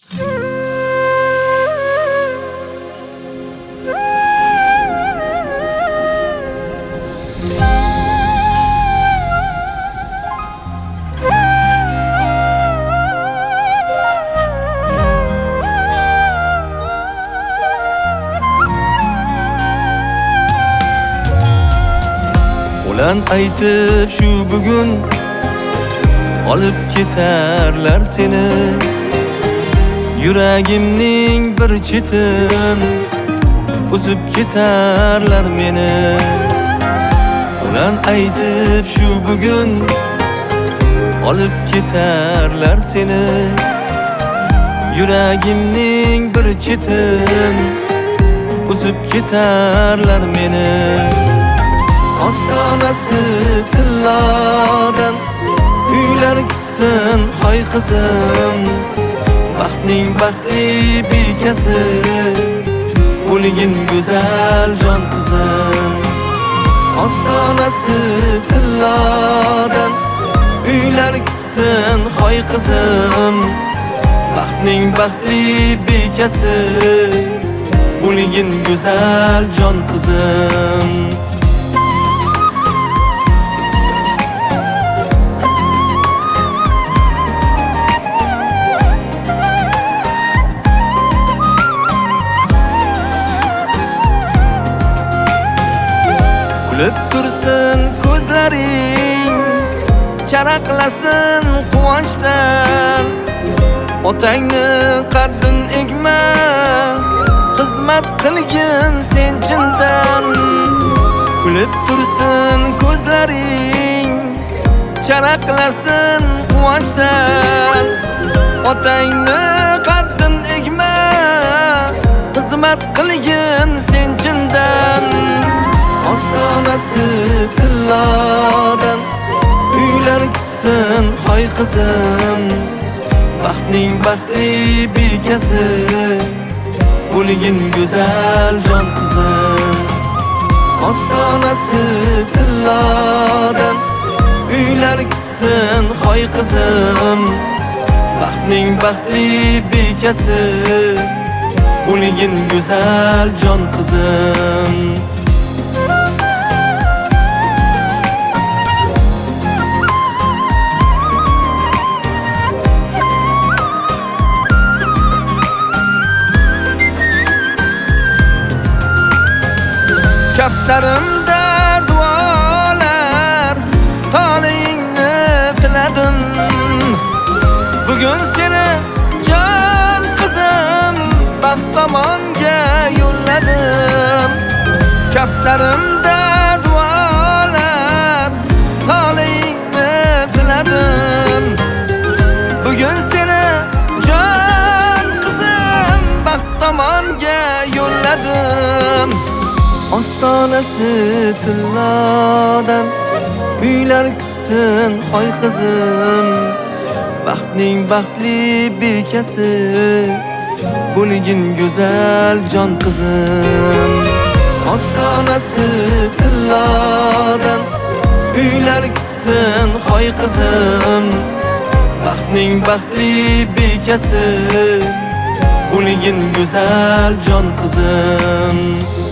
Ulan aytib shu bugun olib ketarlar seni, yuragimning bir chetin uzib ketarlar meni. Ulan aytib shu bugun olib ketarlar seni, yuragimning bir chetin uzib ketarlar meni. Ostonasi tillodan uylar kutsin hoy qizim, baxtning baxtli bekasi bo'lgin go'zal jon qizim. Ostonasi tillodan uylar kutsin hoy qizim, baxtning baxtli bekasi bo'lgin go'zal jon qizim. Kulib tursin ko'zlaring, charaqlasin quvonchdan. Otangni qardin egma, xizmat qilgin sen chindan. Kulib tursin ko'zlaring, charaqlasin quvonchdan. Otangni qardin egma, xizmat qilgin sen chindan. Ostonasi tillodan uylar kutsin hoy qizim, baxtning baxtli bekasi bo'lgin go'zal jon qizim. Ostonasi tillodan uylar kutsin hoy qizim, baxtning baxtli bekasi bo'lgin go'zal jon qizim. Kaftarimda duolar, talingni tiladim. Bugun seni jon qizim baxt tomonga yo'lladim. Kaftarimda duolar, talingni tiladim. Bugun seni jon qizim baxt tomonga yo'lladim. Ostonasi tillodan uylar kutsin hoy qizim, baxtning baxtli bekasi bo'lgin go'zal jon qizim. Ostonasi tillodan uylar kutsin hoy qizim, baxtning baxtli bekasi bo'lgin go'zal jon qizim.